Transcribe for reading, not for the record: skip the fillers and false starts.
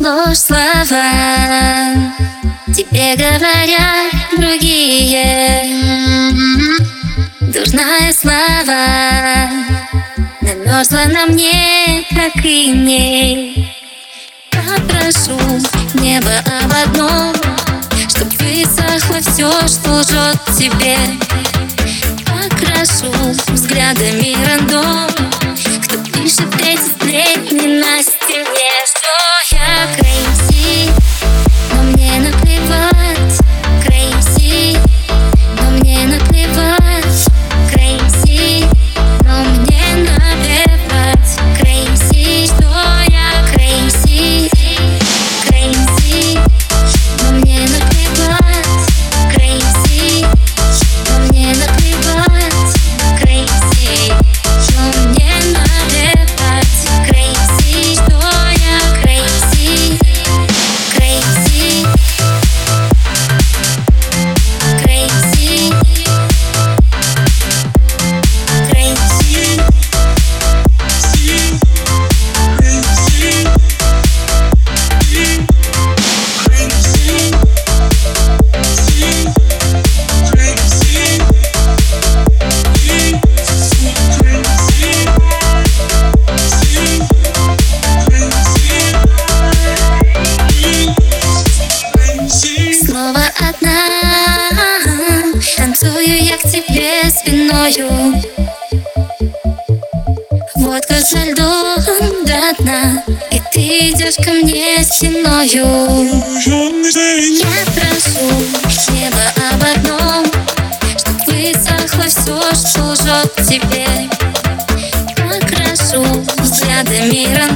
ложь слова тебе говорят другие. Дурная слава намерзла на мне, как и мне. Попрошу небо об одном, чтоб высохло все, что лжет тебе. Покрашу взглядами рандом, кто пишет эти сплетни на стене. Что я crazy, но мне наплевать. Crazy, но мне наплевать. Crazy, но мне наплевать. Crazy, что я crazy. Crazy, но мне наплевать. Crazy, но мне наплевать. Crazy, но мне наплевать. Crazy, что я crazy. Crazy, crazy, crazy. Снова одна, танцую я к тебе спиною. Водка со льдом до дна, и ты идешь ко мне стеною. Я прошу небо об одном, чтоб высохло все, что лжет тебе. Покрашу взглядами рандом.